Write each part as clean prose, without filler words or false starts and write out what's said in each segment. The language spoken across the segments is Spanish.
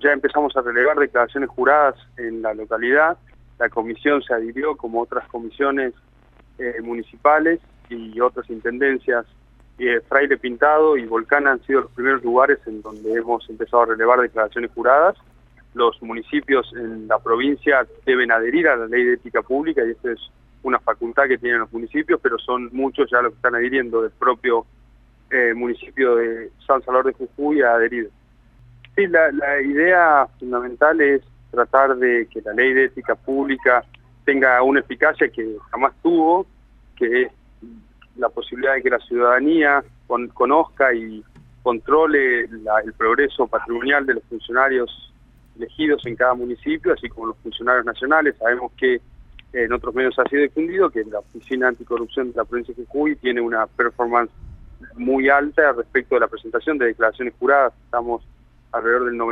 ya empezamos a relevar declaraciones juradas en la localidad. La comisión se adhirió, como otras comisiones municipales y otras intendencias. Fraile Pintado y Volcán han sido los primeros lugares en donde hemos empezado a relevar declaraciones juradas. Los municipios en la provincia deben adherir a la ley de ética pública y esta es una facultad que tienen los municipios, pero son muchos ya los que están adhiriendo. Del propio municipio de San Salvador de Jujuy ha adherido. Sí, la idea fundamental es tratar de que la ley de ética pública tenga una eficacia que jamás tuvo, que es la posibilidad de que la ciudadanía conozca y controle el progreso patrimonial de los funcionarios elegidos en cada municipio, así como los funcionarios nacionales. Sabemos que en otros medios ha sido difundido que la Oficina Anticorrupción de la provincia de Jujuy tiene una performance muy alta respecto de la presentación de declaraciones juradas. Estamos alrededor del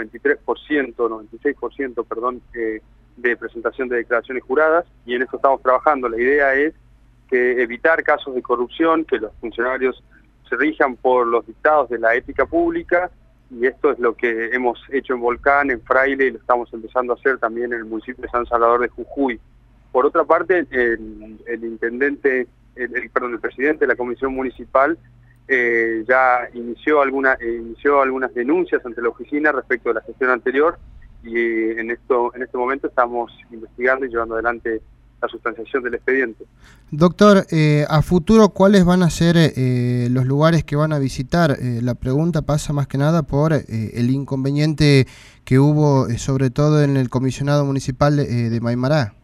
96%, de presentación de declaraciones juradas, y en eso estamos trabajando. La idea es que evitar casos de corrupción, que los funcionarios se rijan por los dictados de la ética pública, y esto es lo que hemos hecho en Volcán, en Fraile, y lo estamos empezando a hacer también en el municipio de San Salvador de Jujuy. Por otra parte, el presidente de la comisión municipal ya inició algunas denuncias ante la oficina respecto de la gestión anterior, y en este momento estamos investigando y llevando adelante la sustanciación del expediente. Doctor, a futuro, ¿cuáles van a ser los lugares que van a visitar? La pregunta pasa más que nada por el inconveniente que hubo, sobre todo en el comisionado municipal de Maimará.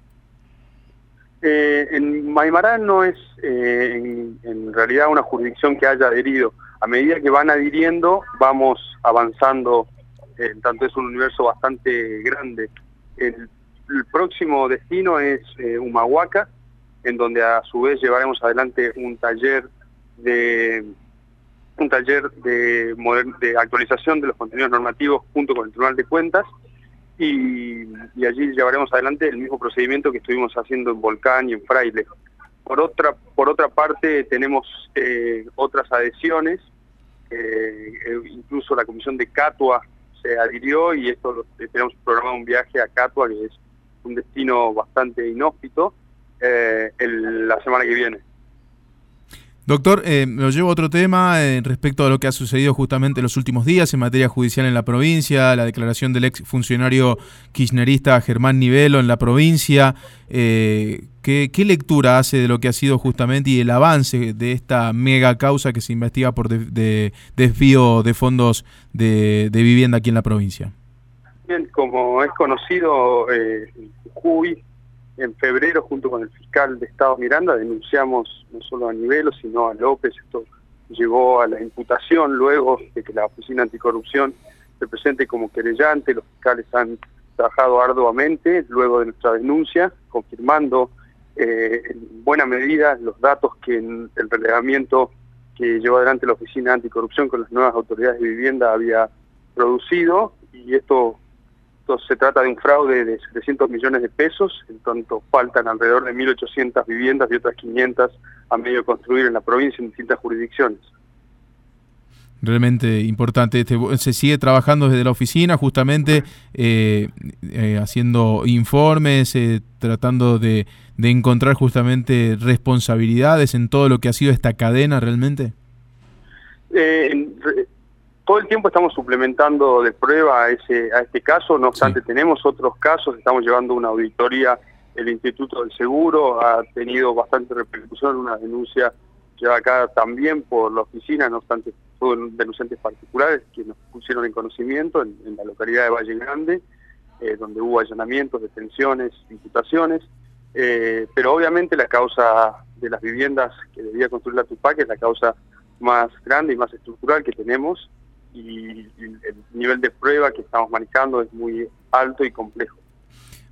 En Maimará no es en realidad una jurisdicción que haya adherido. A medida que van adhiriendo, vamos avanzando, tanto es un universo bastante grande. El próximo destino es Humahuaca, en donde a su vez llevaremos adelante un taller de actualización de los contenidos normativos junto con el Tribunal de Cuentas, y allí llevaremos adelante el mismo procedimiento que estuvimos haciendo en Volcán y en Fraile. Por otra parte, tenemos otras adhesiones, incluso la comisión de Catua se adhirió, y tenemos programado un viaje a Catua, que es un destino bastante inhóspito, la semana que viene. Doctor, lo llevo a otro tema respecto a lo que ha sucedido justamente en los últimos días en materia judicial en la provincia, la declaración del ex funcionario kirchnerista Germán Nivelo en la provincia. ¿Qué lectura hace de lo que ha sido justamente y el avance de esta mega causa que se investiga por desvío de fondos de vivienda aquí en la provincia? Bien, como es conocido, en Jujuy, en febrero, junto con el fiscal de Estado Miranda, denunciamos no solo a Nivelo, sino a López. Esto llevó a la imputación luego de que la Oficina Anticorrupción se presente como querellante. Los fiscales han trabajado arduamente luego de nuestra denuncia, confirmando en buena medida los datos que en el relevamiento que llevó adelante la Oficina Anticorrupción con las nuevas autoridades de vivienda había producido, y esto se trata de un fraude de 700 millones de pesos, en tanto faltan alrededor de 1.800 viviendas y otras 500 a medio de construir en la provincia en distintas jurisdicciones. Realmente importante. Se sigue trabajando desde la oficina, justamente haciendo informes, tratando de encontrar justamente responsabilidades en todo lo que ha sido esta cadena realmente. Todo el tiempo estamos suplementando de prueba a este caso, no obstante tenemos otros casos. Estamos llevando una auditoría, el Instituto del Seguro ha tenido bastante repercusión, una denuncia llevada acá también por la oficina, no obstante fueron denunciantes particulares que nos pusieron en conocimiento en la localidad de Valle Grande, donde hubo allanamientos, detenciones, imputaciones, pero obviamente la causa de las viviendas que debía construir la Tupac es la causa más grande y más estructural que tenemos, y el nivel de prueba que estamos manejando es muy alto y complejo.